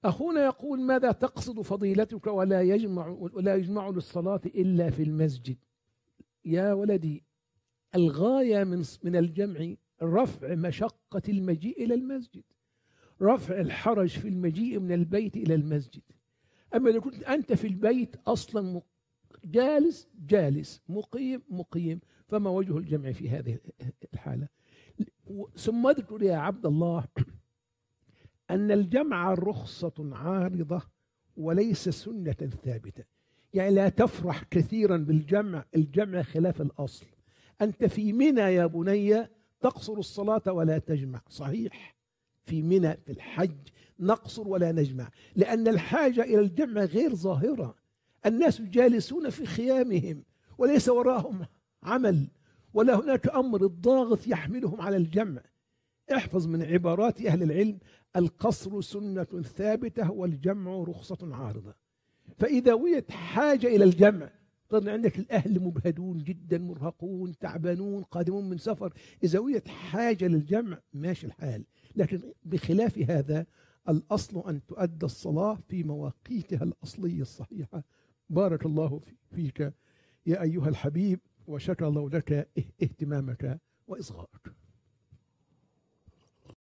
أخونا يقول: ماذا تقصد فضيلتك ولا يجمع للصلاة إلا في المسجد؟ يا ولدي، الغاية من الجمع رفع مشقة المجيء إلى المسجد، رفع الحرج في المجيء من البيت إلى المسجد. أما إذا كنت أنت في البيت أصلا جالس مقيم، فما وجه الجمع في هذه الحالة؟ ثم اذكر يا عبد الله أن الجمع رخصة عارضة وليس سنة ثابتة. يعني لا تفرح كثيرا بالجمع، الجمع خلاف الأصل. أنت في منى يا بني تقصر الصلاة ولا تجمع، صحيح، في منى في الحج نقصر ولا نجمع، لأن الحاجة إلى الجمع غير ظاهرة. الناس جالسون في خيامهم وليس وراهم عمل، ولا هناك أمر الضاغط يحملهم على الجمع. احفظ من عبارات أهل العلم: القصر سنة ثابتة والجمع رخصة عارضة. فإذا وجدت حاجة إلى الجمع، طبعا عندك الأهل مبهدون جدا، مرهقون تعبانون قادمون من سفر، إذا وجدت حاجة للجمع ماشي الحال. لكن بخلاف هذا الأصل أن تؤدى الصلاة في مواقيتها الأصلية الصحيحة. بارك الله فيك يا أيها الحبيب، وشكر الله لك اهتمامك وإصغائك.